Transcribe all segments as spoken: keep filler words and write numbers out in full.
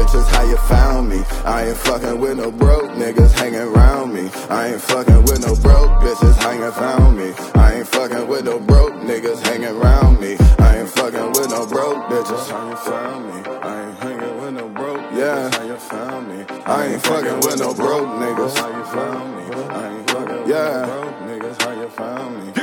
bitches, how you found me? I ain't fucking with no broke niggas hanging around me. I ain't fucking with no broke bitches, how you found me? I ain't fucking with no broke niggas hanging around me. I ain't fucking with no broke bitches, how you found me? I ain't hanging with no broke niggas, how you found me? I ain't fucking with no broke niggas, how you found me? I ain't fucking with no broke niggas, how you found me?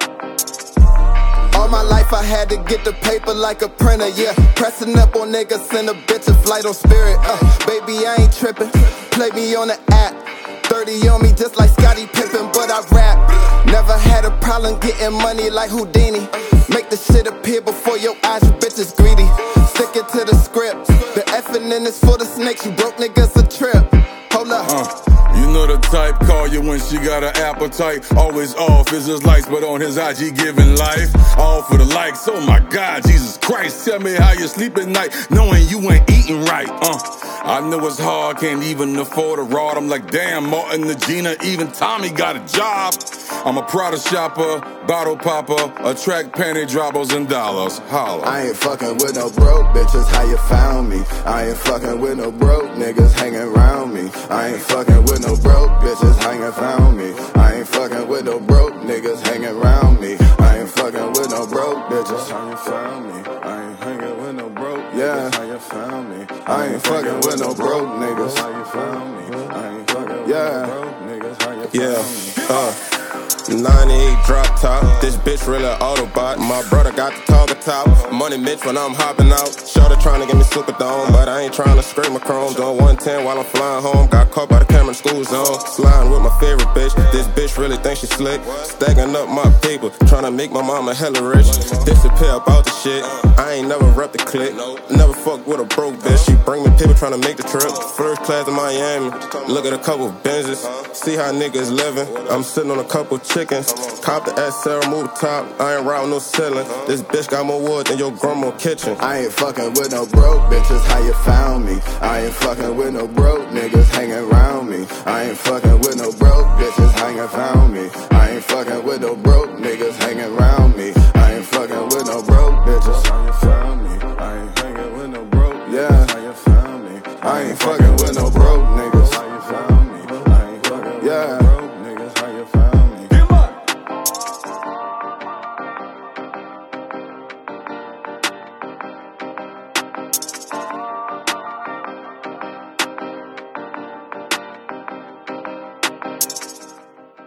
All my life I had to get the paper like a printer, yeah. Pressing up on niggas, send a bitch a flight on Spirit. Uh, baby, I ain't tripping. Play me on the app. thirty on me just like Scottie Pippen, but I rap. Never had a problem getting money like Houdini. Make the shit appear before your eyes, you bitches greedy. Sticking to the script. The effing in is for the snakes, you broke niggas a trip. Hold up. Uh. You know the type, call you when she got an appetite. Always off is his lights, but on his I G giving life. All for the likes, oh my God, Jesus Christ. Tell me how you sleep at night, knowing you ain't eating right. Uh, I know it's hard, can't even afford a rod. I'm like, damn, Martin, the Gina, even Tommy got a job. I'm a Prada shopper, bottle popper, attract panty droppers and dollars. Holla. I ain't fucking with no broke bitches, how you found me? I ain't fucking with no broke niggas hanging around me. I ain't fucking with no broke bitches hanging found me. I ain't fucking with no broke niggas hanging around me. I ain't fucking with no broke bitches, how you found me? I ain't hanging with no broke yeah. How you found me? I ain't fucking with no broke niggas, how you found me? I ain't fucking yeah. with no broke niggas, how you found yeah. me? Uh. ninety-eight drop top, this bitch really an Autobot. My brother got the target top, money Mitch when I'm hopping out. Shorty trying to get me super dome, but I ain't trying to scrape my chrome. Doing one ten while I'm flying home, got caught by the camera in school zone. Sliding with my favorite bitch, this bitch really thinks she slick. Stacking up my paper, trying to make my mama hella rich. Disappear about the shit, I ain't never rep the click. Never fuck with a broke bitch, she bring me paper trying to make the trip. First class to Miami, look at a couple Benzes, see how niggas living. I'm sitting on a couple chickens, cop the S L, move the top, I ain't routing no ceiling. This bitch got more wood than your grandma kitchen. I ain't fucking with no broke bitches, how you found me? I ain't fucking with no broke niggas hanging around me. I ain't fucking with no broke bitches hanging found me. I ain't fucking with no broke niggas hanging around me. I ain't fucking with no broke bitches, how you found me? I ain't hanging with no broke yeah. How you found me? I ain't fucking with no broke niggas.